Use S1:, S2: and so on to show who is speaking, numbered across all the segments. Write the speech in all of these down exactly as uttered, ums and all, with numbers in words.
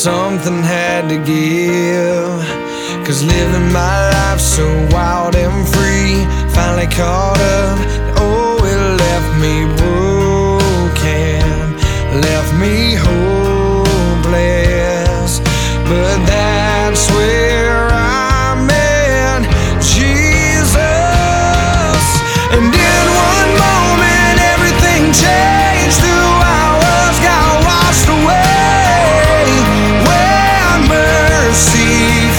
S1: something had to give, 'cause living my life so wild and free finally caught up. Oh, it left me broken, left me hopeless. But that's where I met Jesus, and in one moment everything changed. Two hours got washed away when mercy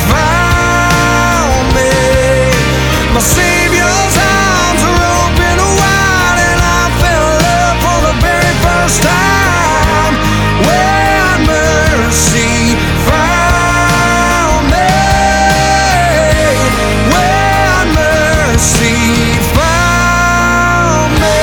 S1: found me. My Savior's arms were open wide, and I fell in love for the very first time when mercy found me. When mercy found me.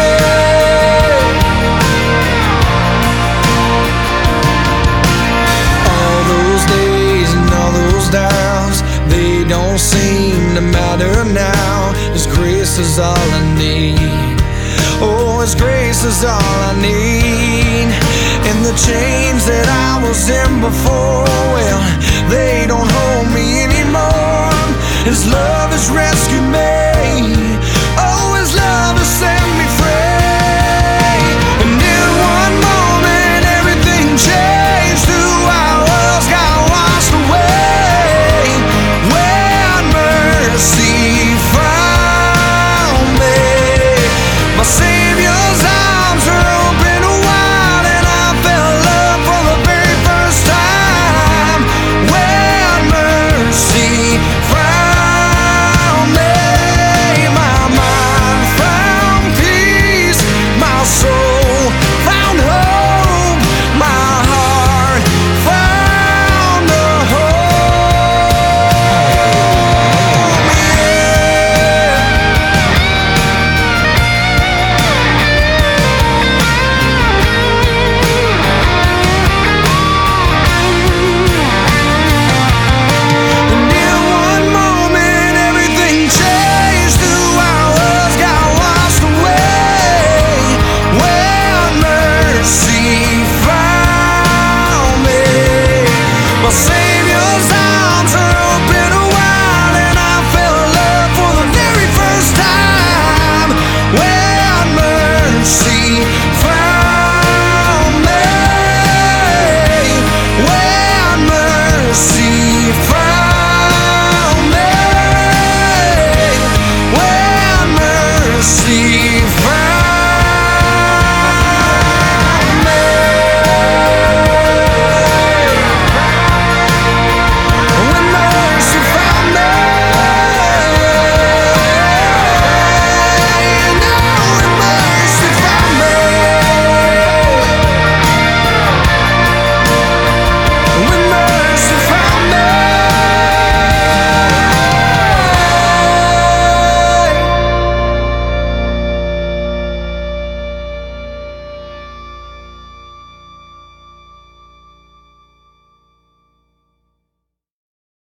S1: All those days and all those doubts, they don't seem to matter now. His grace is all I need. Oh, His grace is all I need. And the chains that I was in before, well, they don't hold me anymore. His love has rescued me.